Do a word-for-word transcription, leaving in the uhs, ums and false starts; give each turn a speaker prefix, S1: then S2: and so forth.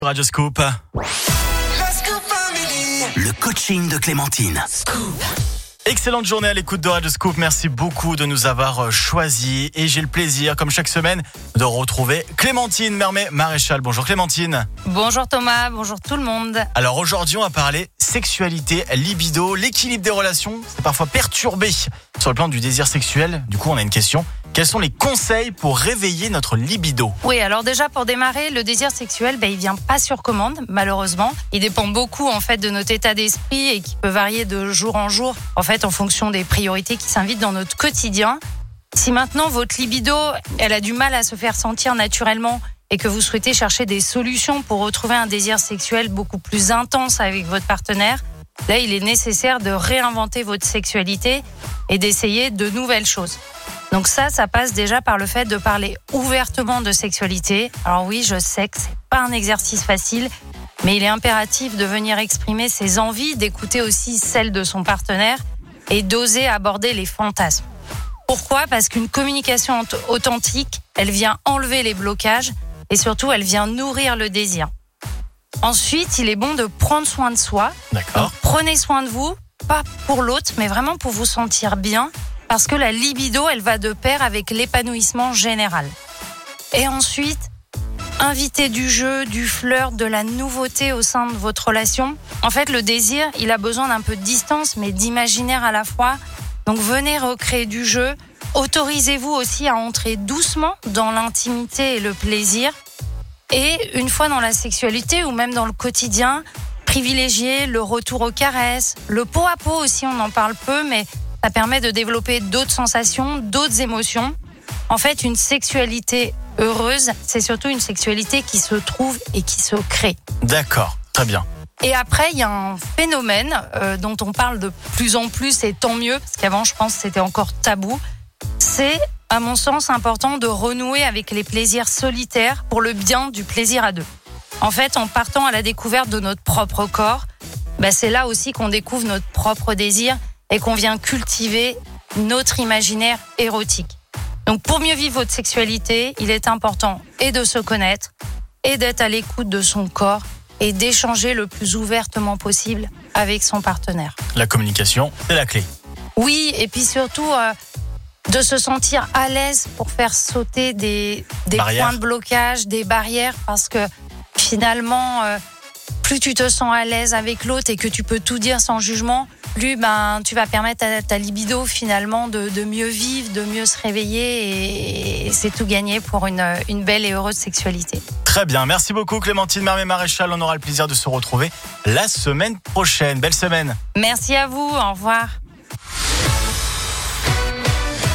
S1: Radio Scoop.
S2: Le coaching de Clémentine.
S1: Excellente journée à l'écoute de Radio Scoop. Merci beaucoup de nous avoir choisis. Et j'ai le plaisir, comme chaque semaine, de retrouver Clémentine Mermet-Maréchal. Bonjour Clémentine.
S3: Bonjour Thomas, bonjour tout le monde.
S1: Alors aujourd'hui, on va parler sexualité, libido, l'équilibre des relations. C'est parfois perturbé sur le plan du désir sexuel. Du coup, on a une question. Quels sont les conseils pour réveiller notre libido ?
S3: Oui, alors déjà pour démarrer, le désir sexuel, ben, il vient pas sur commande, malheureusement. Il dépend beaucoup en fait de notre état d'esprit et qui peut varier de jour en jour, en fait en fonction des priorités qui s'invitent dans notre quotidien. Si maintenant votre libido, elle a du mal à se faire sentir naturellement et que vous souhaitez chercher des solutions pour retrouver un désir sexuel beaucoup plus intense avec votre partenaire, là il est nécessaire de réinventer votre sexualité et d'essayer de nouvelles choses. Donc ça, ça passe déjà par le fait de parler ouvertement de sexualité. Alors oui, je sais que c'est pas un exercice facile, mais il est impératif de venir exprimer ses envies, d'écouter aussi celles de son partenaire et d'oser aborder les fantasmes. Pourquoi ? Parce qu'une communication authentique, elle vient enlever les blocages et surtout, elle vient nourrir le désir. Ensuite, il est bon de prendre soin de soi.
S1: D'accord.
S3: Donc, prenez soin de vous, pas pour l'autre, mais vraiment pour vous sentir bien. Parce que la libido, elle va de pair avec l'épanouissement général. Et ensuite, invitez du jeu, du flirt, de la nouveauté au sein de votre relation. En fait, le désir, il a besoin d'un peu de distance, mais d'imaginaire à la fois. Donc, venez recréer du jeu. Autorisez-vous aussi à entrer doucement dans l'intimité et le plaisir. Et une fois dans la sexualité ou même dans le quotidien, privilégiez le retour aux caresses, le pot à pot aussi, on en parle peu, mais ça permet de développer d'autres sensations, d'autres émotions. En fait, une sexualité heureuse, c'est surtout une sexualité qui se trouve et qui se crée.
S1: D'accord, très bien.
S3: Et après, il y a un phénomène euh, dont on parle de plus en plus, et tant mieux, parce qu'avant, je pense que c'était encore tabou. C'est, à mon sens, important de renouer avec les plaisirs solitaires pour le bien du plaisir à deux. En fait, en partant à la découverte de notre propre corps, bah, c'est là aussi qu'on découvre notre propre désir et qu'on vient cultiver notre imaginaire érotique. Donc pour mieux vivre votre sexualité, il est important et de se connaître, et d'être à l'écoute de son corps, et d'échanger le plus ouvertement possible avec son partenaire.
S1: La communication, c'est la clé.
S3: Oui, et puis surtout, euh, de se sentir à l'aise pour faire sauter des, des points de blocage, des barrières, parce que finalement, euh, plus tu te sens à l'aise avec l'autre et que tu peux tout dire sans jugement, plus ben, tu vas permettre à ta libido finalement de, de mieux vivre, de mieux se réveiller, et c'est tout gagné pour une, une belle et heureuse sexualité.
S1: Très bien, merci beaucoup Clémentine Mermet-Maréchal. On aura le plaisir de se retrouver la semaine prochaine. Belle semaine.
S3: Merci à vous, au revoir.